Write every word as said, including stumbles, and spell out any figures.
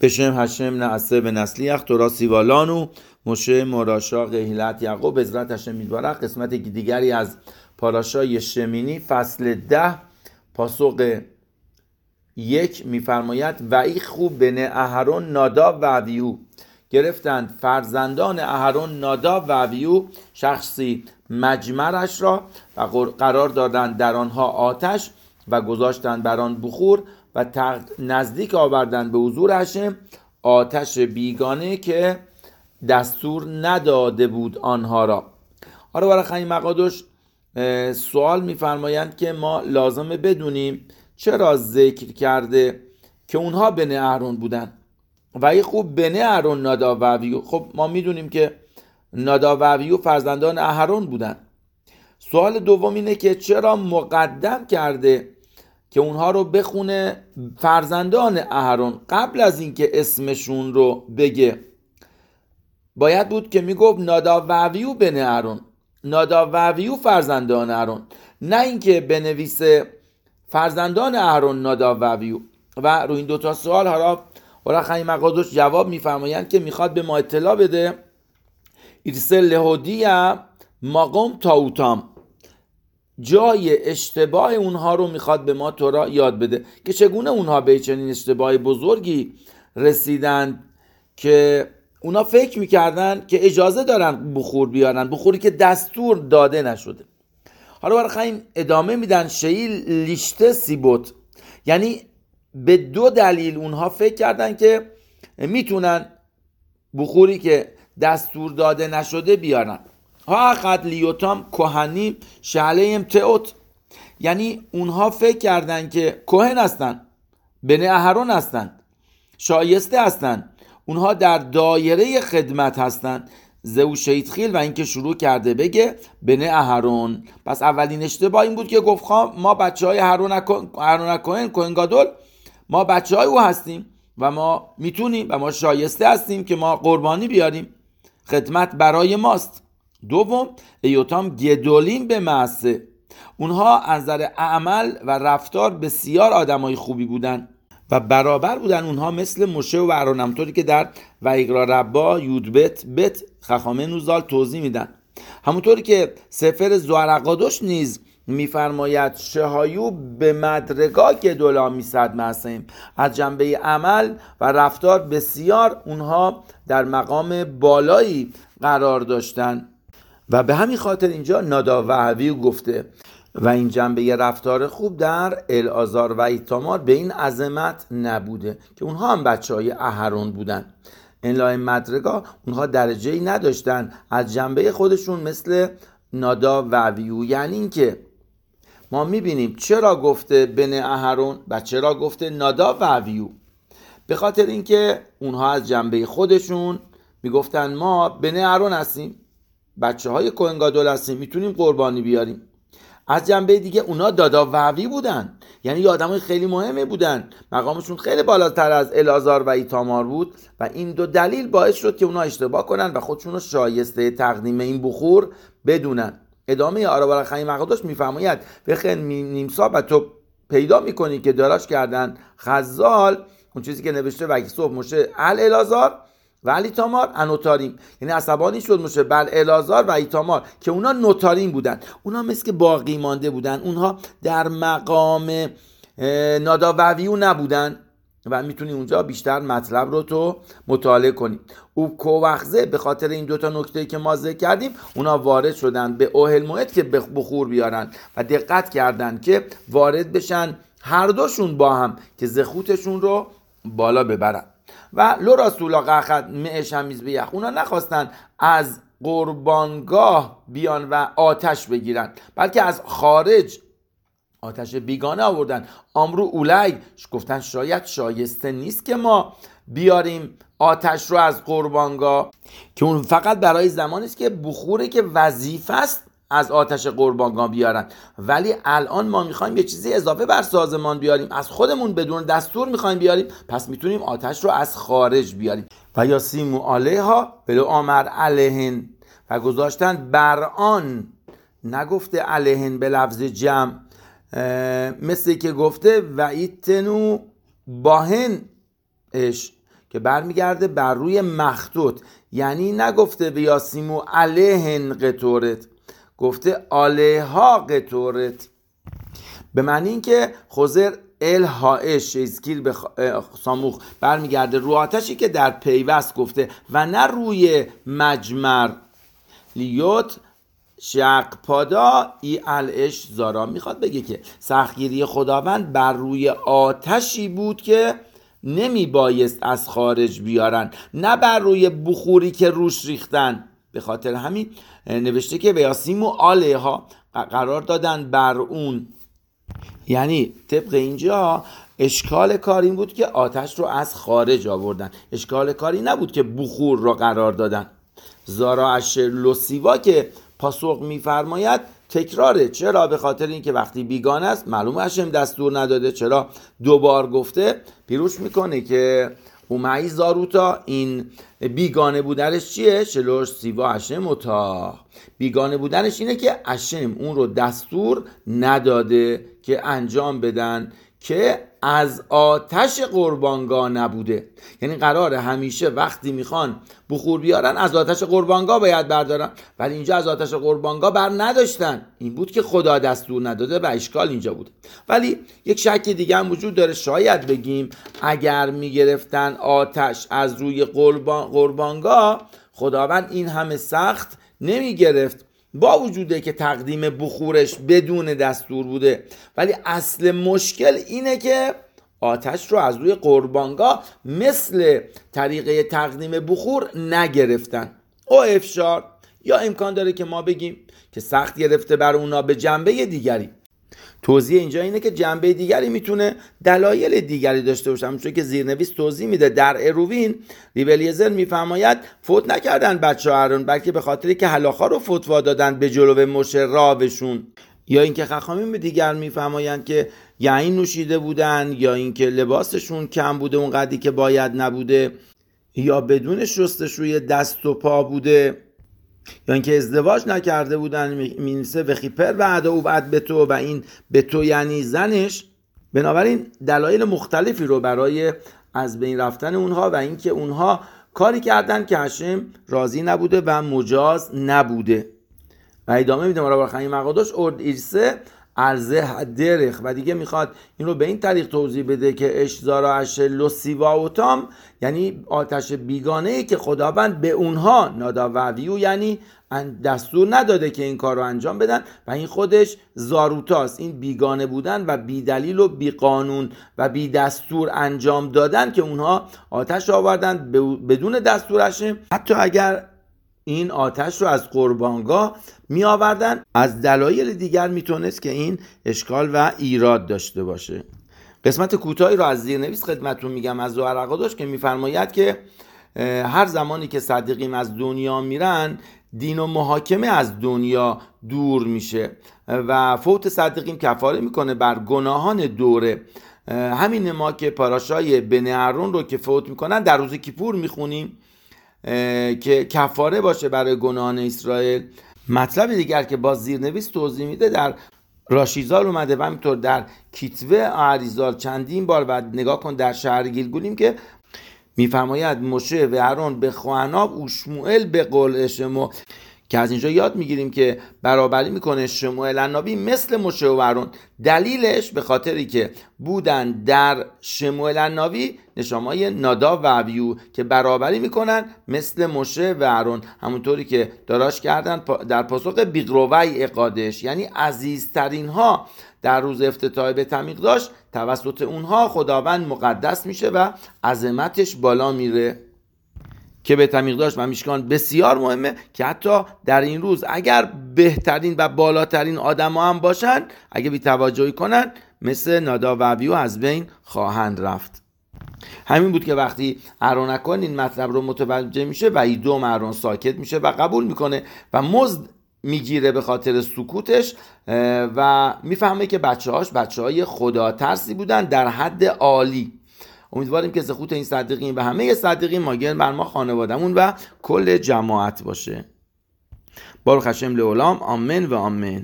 בשم هشم نعسه به نسلیخ تورا سیوالانو مشه مراشا قهیلت یعقوب. بذرت هشم میدوارخ قسمت دیگری از پاراشای شمینی فصل ده پاسخ یک میفرماید و ای خوب بن اهرون ناداب و ابیهو. گرفتند فرزندان اهرون ناداب و ابیهو شخصی مجمرش را و قرار دادند در آنها آتش و گذاشتند بر آن بخور و نزدیک آوردند به حضور هشم آتش بیگانه که دستور نداده بود آنها را. حالا برای خیلی مقادش سوال میفرمایند که ما لازمه بدونیم چرا ذکر کرده که اونها بنی اهرون بودن و ای خوب بنی اهرون ناداب و ابیهو. خب ما میدونیم که ناداب و ابیهو فرزندان اهرون بودن. سوال دوم اینه که چرا مقدم کرده که اونها رو بخونه فرزندان اهرون قبل از اینکه اسمشون رو بگه. باید بود که میگفت ناداب و ابیهو بنی اهرون، ناداب و ابیهو فرزندان اهرون، نه اینکه بنویسه فرزندان اهرون ناداب و ابیهو. و روی این دوتا سوال حالا اورخای مقادش جواب میفرمایند که میخواد به ما اطلاع بده ایرسل لهودیه مقام تاوتام، جای اشتباه اونها رو میخواد به ما تورا یاد بده که چگونه اونها به چنین اشتباه بزرگی رسیدند که اونا فکر میکردن که اجازه دارن بخور بیارن، بخوری که دستور داده نشده. حالا برای خیلی ادامه میدن شیل لیشته سیبوت، یعنی به دو دلیل اونها فکر کردن که میتونن بخوری که دستور داده نشده بیارن. ها اخد لیوتام کهنی شعلیم تئوت، یعنی اونها فکر کردن که کهن هستن، بنی اهرون هستن، شایسته هستن، اونها در دایره خدمت هستن. زو شیطخیل و اینکه شروع کرده بگه بنی اهرون. پس اولین اشتباه این بود که گفت ما بچه های هارون کهن کهن گادول، ما بچه های او هستیم و ما میتونیم و ما شایسته هستیم که ما قربانی بیاریم، خدمت برای ماست. دوم ایوتام گدولیم به معصه، اونها از نظر عمل و رفتار بسیار آدمای خوبی بودن و برابر بودن اونها مثل مشه و اهرون، همونطوری که در وایقرا ربا یودبت بت خخامه نوزال توضیح میدن. همونطوری که سفر زوارقادوش نیز میفرماید شهایو به مدرگا گدولا میصد معصیم، از جنبه عمل و رفتار بسیار اونها در مقام بالایی قرار داشتن و به همین خاطر اینجا ناداب و ابیهو گفته و این جنبه رفتار خوب در العازار و ایتامار به این عظمت نبوده که اونها هم بچه های اهرون بودن. این لای مدرگا اونها درجه‌ای نداشتن از جنبه خودشون مثل ناداب و ابیهو. یعنی این که ما میبینیم چرا گفته بنی اهرون و چرا گفته ناداب و ابیهو. به خاطر اینکه اونها از جنبه خودشون میگفتن ما بنی اهرون هستیم، بچه های کهن گادول هستیم، میتونیم قربانی بیاریم. از جنبه دیگه اونا ناداب و ابیهو بودن، یعنی آدمای خیلی مهمه بودن، مقامشون خیلی بالاتر از العازار و ایتامار بود و این دو دلیل باعث شد که اونا اشتباه کنن و خودشون رو شایسته تقدیم این بخور بدونن. ادامه آرابار خیلی مقادش میفرماید بخن نیمسا و تو پیدا میکنی که داراش کردن خزال اون چیزی که نوشته و صبح مشه ال العازار و ایتامار انوتاریم، یعنی عصبانی شد مشه بل العازار و ایتامار که اونا نوتاریم بودن، اونا مثل که باقی مانده بودن، اونها در مقام ناداب و ابیهو نبودن و میتونی اونجا بیشتر مطلب رو تو مطالعه کنی. او کوخزه به خاطر این دوتا نکته که ما ذکر کردیم اونا وارد شدن به اوهل موعد که بخور بیارن و دقت کردن که وارد بشن هر دوشون با هم که زخوتشون رو بالا ببرن. و لو رسولا قخد معش همیز بیخ، اونا نخواستن از قربانگاه بیان و آتش بگیرن بلکه از خارج آتش بیگانه آوردن. امرو اولی گفتن شاید شایسته نیست که ما بیاریم آتش رو از قربانگاه، که اون فقط برای زمانی است که بخوره که وظیفه است از آتش قربانگاه بیارن، ولی الان ما میخوایم یه چیزی اضافه بر سازمان بیاریم، از خودمون بدون دستور میخوایم بیاریم، پس میتونیم آتش رو از خارج بیاریم. و یا سیمو علیها بلو آمر علیهن، و گذاشتن بر آن، نگفته علیهن به لفظ جمع، مثل که گفته و ایتنو باهن اش که برمیگرده بر روی مخطوط، یعنی نگفته بیاسیمو علیهن قطورت، گفته علیها قطورت، به معنی این که خضر ال هایش ازکیر به ساموخ برمیگرده رو آتشی که در پیوست گفته و نه روی مجمر. لیوت شق پادا ای الش زارا، میخواد بگه که سختگیری خداوند بر روی آتشی بود که نمی بایست از خارج بیارن، نه بر روی بخوری که روش ریختن. به خاطر همین نوشته که بیاسیمو علیها، قرار دادن بر اون. یعنی طبق اینجا اشکال کار این بود که آتش رو از خارج آوردن، اشکال کاری نبود که بخور رو قرار دادن. زارا اشر لوسیوا که پاسخ میفرماید تکراره. چرا؟ به خاطر اینکه وقتی بیگانه است معلومه هشم دستور نداده. چرا دوبار گفته؟ پیروش میکنه که اومعی زاروتا، این بیگانه بودنش چیه؟ شلوش سیوا هشم و تا بیگانه بودنش اینه که هشم اون رو دستور نداده که انجام بدن، که از آتش قربانگاه نبوده. یعنی قراره همیشه وقتی میخوان بخور بیارن از آتش قربانگاه باید بردارن، ولی اینجا از آتش قربانگاه بر نداشتن. این بود که خدا دستور نداده و اشکال اینجا بود. ولی یک شک دیگه هم وجود داره. شاید بگیم اگر میگرفتن آتش از روی قربان قربانگاه، خداوند این همه سخت نمیگرفت، با وجوده که تقدیم بخورش بدون دستور بوده. ولی اصل مشکل اینه که آتش رو از روی قربانگاه مثل طریقه تقدیم بخور نگرفتن. او افشار، یا امکان داره که ما بگیم که سخت گرفته بر اونا به جنبه دیگری. توضیح اینجا اینه که جنبه دیگری میتونه دلایل دیگری داشته باشه، همونطور که زیرنویس توضیح میده. در اروین ریبلیزر میفرماید فوت نکردن بچه هارون، بلکه به خاطری که هلاخا رو فتوا دادن به جلو مشه راوشون. یا اینکه خخامیم به دیگر میفرمایند که یا این نوشیده بودن، یا اینکه لباسشون کم بوده اون قدری که باید نبوده، یا بدون شستشوی دست و پا بوده، یا اینکه ازدواج نکرده بودن. مینسه و خیپر و عدا و بعد به تو، و این به تو یعنی زنش. بنابراین دلایل مختلفی رو برای از بین رفتن اونها و اینکه اونها کاری کردن که هشم راضی نبوده و مجاز نبوده. و ادامه میده مرا برخانی مقاداش ارد ایرسه عرضه درخ، و دیگه میخواد این رو به این طریق توضیح بده که اشزارا اشلو سیوا و تام، یعنی آتش بیگانه‌ای که خداوند به اونها ناداویو، یعنی دستور نداده که این کار رو انجام بدن، و این خودش زاروتاست. این بیگانه بودن و بی دلیل و بی قانون و بی دستور انجام دادن که اونها آتش آوردن بدون دستورش. حتی اگر این آتش رو از قربانگاه می آوردن، از دلایل دیگر میتونست که این اشکال و ایراد داشته باشه. قسمت کوتاهی رو از زیرنویس خدمتتون میگم از زوهر اقاداش که میفرماید که هر زمانی که صدیقین از دنیا میرن، دین و محاکمه از دنیا دور میشه و فوت صدیقین کفاره میکنه بر گناهان دوره. همین ما که پاراشای بنی هارون رو که فوت میکنن در روز کیپور میخونیم که کفاره باشه برای گناهان اسرائیل. مطلب دیگر که با زیرنویس توضیح میده در راشیزال اومده و همینطور در کیتوه آریزال چندین بار، و نگاه کن در شهر گیلگولیم که میفرماید مشه و هارون به خواناب و شموئل به قول شمو، که از اینجا یاد میگیریم که برابری میکنه شموئل النبی مثل مشه و هارون. دلیلش به خاطری که بودن در شموئل النبی نشامای ناداب و ابیو که برابری میکنن مثل مشه و هارون، همونطوری که داراش کردن در پاسخ بیقروی اقادش، یعنی عزیزترین ها در روز افتتاح بیت المقدس توسط اونها خداوند مقدس میشه و عظمتش بالا میره، که بیت المقدس و میشکان بسیار مهمه، که حتی در این روز اگر بهترین و بالاترین آدم ها هم باشن، اگه بی توجهی کنن مثل ناداب و ابیو از بین خواهند رفت. همین بود که وقتی اهرون این مطلب رو متوجه میشه و ایدوم اهرون ساکت میشه و قبول میکنه و مزد میگیره به خاطر سکوتش و میفهمه که بچه هاش بچه های خدا ترسی بودن در حد عالی. امیدواریم که زخوت این صدیقین و همه صدیقین ماگرن بر ما خانوادمون و کل جماعت باشه. باروخ هشم لعالم، آمین و آمین.